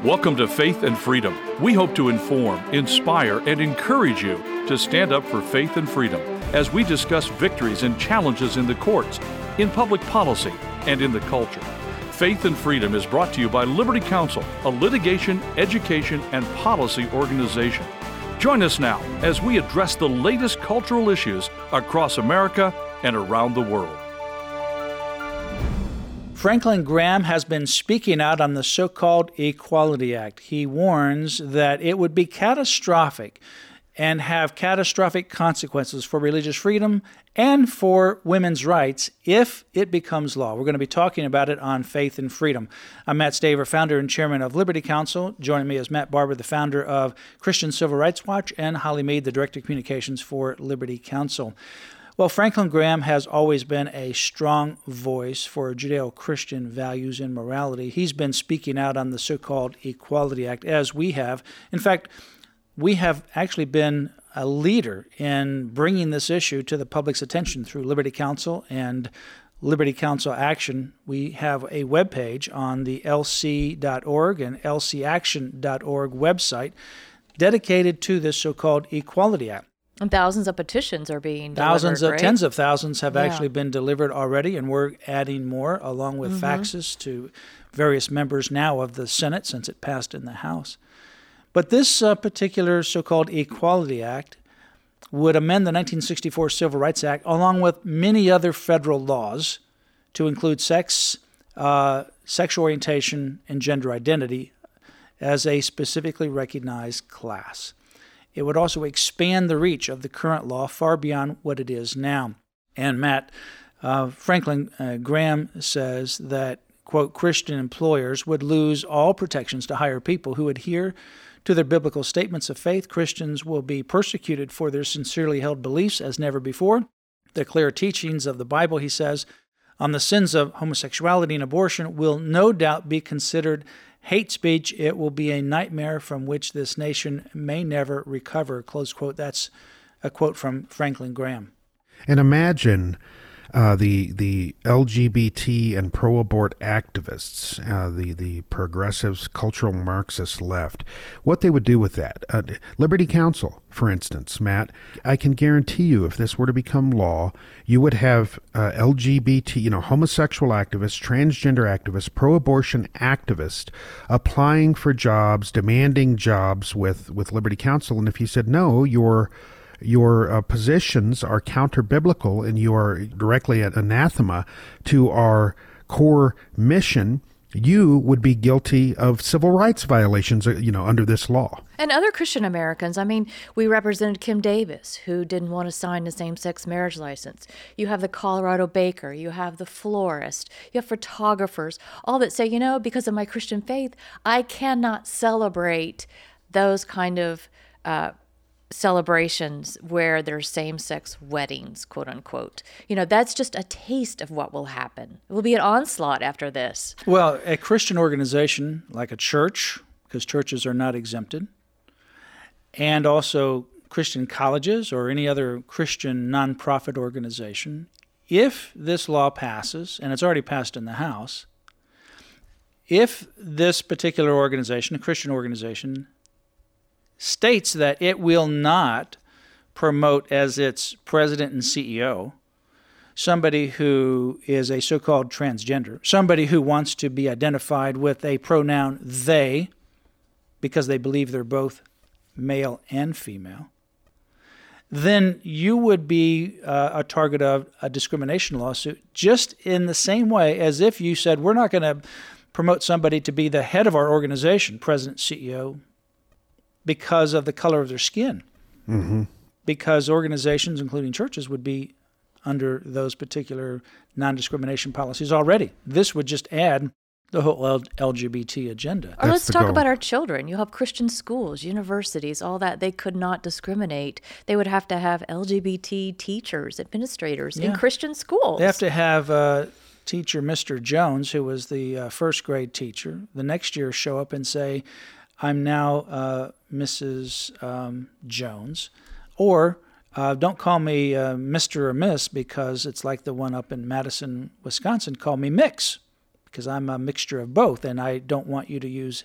Welcome to Faith and Freedom. We hope to inform, inspire, and encourage you to stand up for faith and freedom as we discuss victories and challenges in the courts, in public policy, and in the culture. Faith and Freedom is brought to you by Liberty Counsel, a litigation, education, and policy organization. Join us now as we address the latest cultural issues across America and around the world. Franklin Graham has been speaking out on the so-called Equality Act. He warns that it would be catastrophic and have catastrophic consequences for religious freedom and for women's rights if it becomes law. We're going to be talking about it on Faith and Freedom. I'm Matt Staver, founder and chairman of Liberty Counsel. Joining me is Matt Barber, the founder of Christian Civil Rights Watch, and Holly Mead, the director of communications for Liberty Counsel. Well, Franklin Graham has always been a strong voice for Judeo-Christian values and morality. He's been speaking out on the so-called Equality Act, as we have. In fact, we have actually been a leader in bringing this issue to the public's attention through Liberty Counsel and Liberty Counsel Action. We have a webpage on the lc.org and lcaction.org website dedicated to this so-called Equality Act. And thousands of petitions are being delivered, tens of thousands have actually been delivered already, and we're adding more, along with faxes to various members now of the Senate since it passed in the House. But this particular so-called Equality Act would amend the 1964 Civil Rights Act, along with many other federal laws, to include sex, sexual orientation, and gender identity as a specifically recognized class. It would also expand the reach of the current law far beyond what it is now. And Matt, Franklin Graham says that, quote, Christian employers would lose all protections to hire people who adhere to their biblical statements of faith. Christians will be persecuted for their sincerely held beliefs as never before. The clear teachings of the Bible, he says, on the sins of homosexuality and abortion will no doubt be considered hate speech. It will be a nightmare from which this nation may never recover, close quote. That's a quote from Franklin Graham. And imagine the LGBT and pro-abort activists, the progressives, cultural Marxist left, what they would do with that. Liberty Counsel, for instance, Matt, I can guarantee you if this were to become law, you would have LGBT, homosexual activists, transgender activists, pro-abortion activists applying for jobs, demanding jobs with Liberty Counsel. And if you said, no, your positions are counter-biblical and you are directly anathema to our core mission, you would be guilty of civil rights violations, under this law. And other Christian Americans, we represented Kim Davis, who didn't want to sign the same-sex marriage license. You have the Colorado baker, you have the florist, you have photographers, all that say, because of my Christian faith, I cannot celebrate those kind of celebrations where there's same-sex weddings, quote unquote. That's just a taste of what will happen. It will be an onslaught after this. Well, a Christian organization like a church, because churches are not exempted, and also Christian colleges or any other Christian nonprofit organization, if this law passes, and it's already passed in the House, if this particular organization, a Christian organization, states that it will not promote as its president and CEO somebody who is a so-called transgender, somebody who wants to be identified with a pronoun they, because they believe they're both male and female, then you would be a target of a discrimination lawsuit, just in the same way as if you said, we're not going to promote somebody to be the head of our organization, president, CEO, because of the color of their skin. Mm-hmm. Because organizations, including churches, would be under those particular non-discrimination policies already. This would just add the whole LGBT agenda. Or let's talk about our children. You have Christian schools, universities, all that. They could not discriminate. They would have to have LGBT teachers, administrators in Christian schools. They have to have teacher Mr. Jones, who was the first grade teacher, the next year show up and say, I'm now Mrs. Jones, or don't call me Mr. or Miss, because it's like the one up in Madison, Wisconsin, call me Mix, because I'm a mixture of both, and I don't want you to use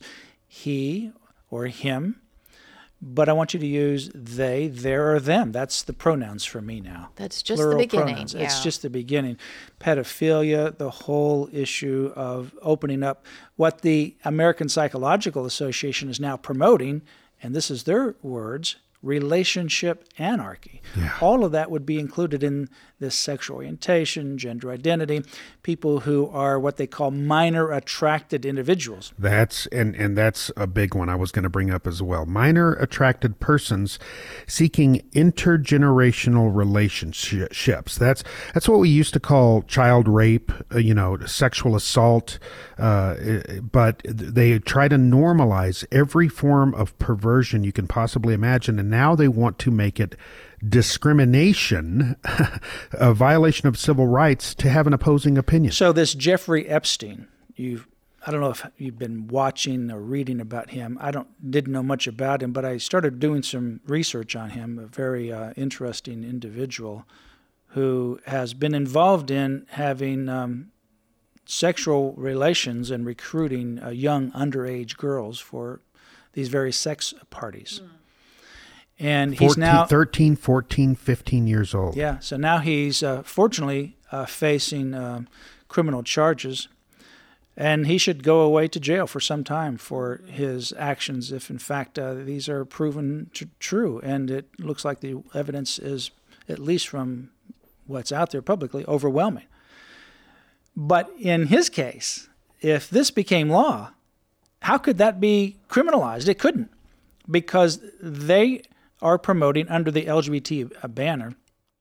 he or him, but I want you to use they, their, or them. That's the pronouns for me now. That's just Plural the beginning. pronouns. Yeah. It's just the beginning. Pedophilia, the whole issue of opening up what the American Psychological Association is now promoting, and this is their words, relationship anarchy. Yeah. All of that would be included in this sexual orientation, gender identity, people who are what they call minor attracted individuals. That's and that's a big one I was going to bring up as well. Minor attracted persons seeking intergenerational relationships. That's what we used to call child rape, sexual assault, but they try to normalize every form of perversion you can possibly imagine, and now they want to make it discrimination, a violation of civil rights to have an opposing opinion. So this Jeffrey Epstein, I don't know if you've been watching or reading about him. Didn't know much about him, but I started doing some research on him, a very interesting individual who has been involved in having sexual relations and recruiting young underage girls for these very sex parties. And he's now 13, 14, 15 years old. Yeah, so now he's fortunately facing criminal charges, and he should go away to jail for some time for his actions if, in fact, these are proven true. And it looks like the evidence is, at least from what's out there publicly, overwhelming. But in his case, if this became law, how could that be criminalized? It couldn't, because they are promoting under the LGBT banner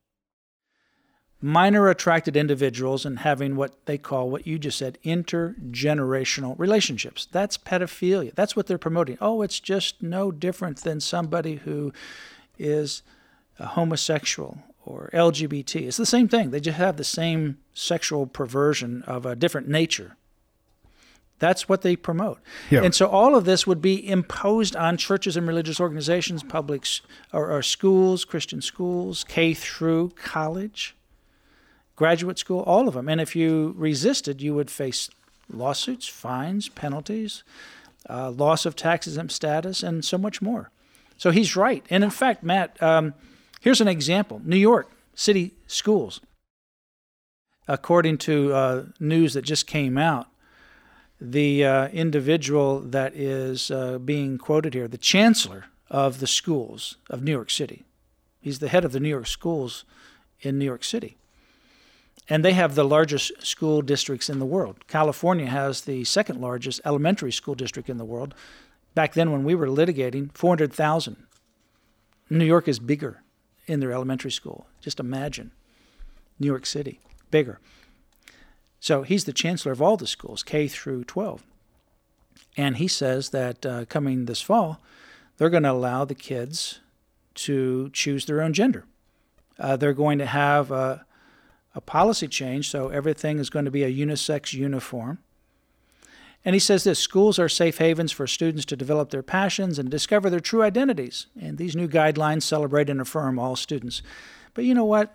minor attracted individuals and having what they call, what you just said, intergenerational relationships. That's pedophilia. That's what they're promoting. Oh, it's just no different than somebody who is a homosexual or LGBT. It's the same thing. They just have the same sexual perversion of a different nature. That's what they promote. Yeah. And so all of this would be imposed on churches and religious organizations, public or schools, Christian schools, K through college, graduate school, all of them. And if you resisted, you would face lawsuits, fines, penalties, loss of tax-exempt status, and so much more. So he's right. And in fact, Matt, here's an example. New York City schools, according to news that just came out, the individual that is being quoted here, the chancellor of the schools of New York City. He's the head of the New York schools in New York City. And they have the largest school districts in the world. California has the second largest elementary school district in the world. Back then when we were litigating, 400,000. New York is bigger in their elementary school. Just imagine. New York City, bigger. So he's the chancellor of all the schools, K through 12. And he says that coming this fall, they're going to allow the kids to choose their own gender. They're going to have a policy change, so everything is going to be a unisex uniform. And he says this: schools are safe havens for students to develop their passions and discover their true identities. And these new guidelines celebrate and affirm all students. But you know what?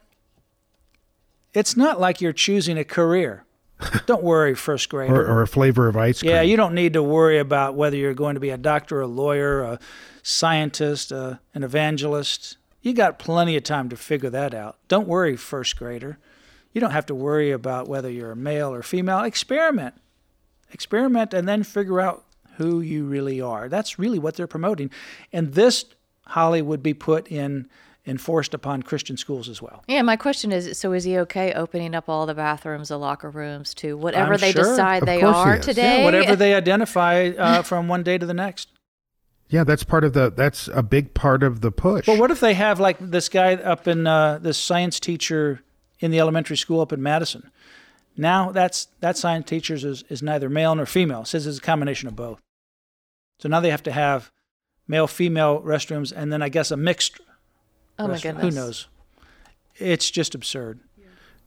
It's not like you're choosing a career. Don't worry, first grader. Or a flavor of ice cream. Yeah, you don't need to worry about whether you're going to be a doctor, a lawyer, a scientist, an evangelist. You got plenty of time to figure that out. Don't worry, first grader. You don't have to worry about whether you're a male or female. Experiment. Experiment and then figure out who you really are. That's really what they're promoting. And this, Holly, would be put enforced upon Christian schools as well. Yeah, my question is, so is he okay opening up all the bathrooms, the locker rooms to whatever I'm they sure. decide Of they course are he is. today? Yeah, whatever they identify from one day to the next. Yeah, that's a big part of the push. Well, what if they have like this guy up in this science teacher in the elementary school up in Madison? Now that science teacher is neither male nor female. It says it's a combination of both. So now they have to have male-female restrooms and then I guess a mixed Oh my restroom. goodness. Who knows? It's just absurd.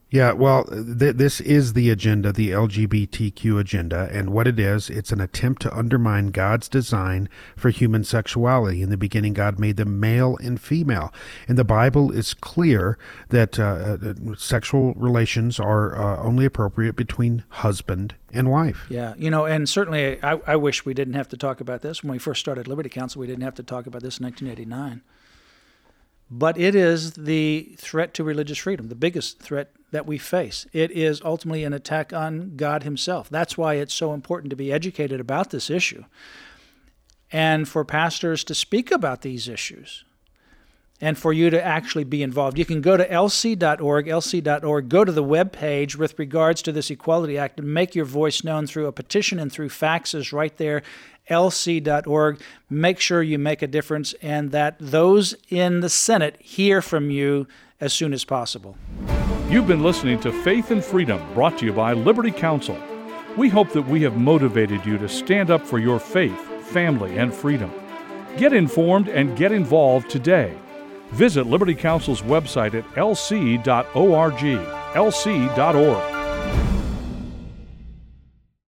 Yeah, well, this is the agenda, the LGBTQ agenda, and what it is, it's an attempt to undermine God's design for human sexuality. In the beginning, God made them male and female, and the Bible is clear that sexual relations are only appropriate between husband and wife. Yeah, and certainly I wish we didn't have to talk about this. When we first started Liberty Counsel, we didn't have to talk about this in 1989. But it is the threat to religious freedom, the biggest threat that we face. It is ultimately an attack on God himself. That's why it's so important to be educated about this issue and for pastors to speak about these issues and for you to actually be involved. You can go to lc.org, go to the web page with regards to this Equality Act and make your voice known through a petition and through faxes right there, lc.org. Make sure you make a difference and that those in the Senate hear from you as soon as possible. You've been listening to Faith and Freedom, brought to you by Liberty Counsel. We hope that we have motivated you to stand up for your faith, family, and freedom. Get informed and get involved today. Visit Liberty Counsel's website at lc.org, lc.org.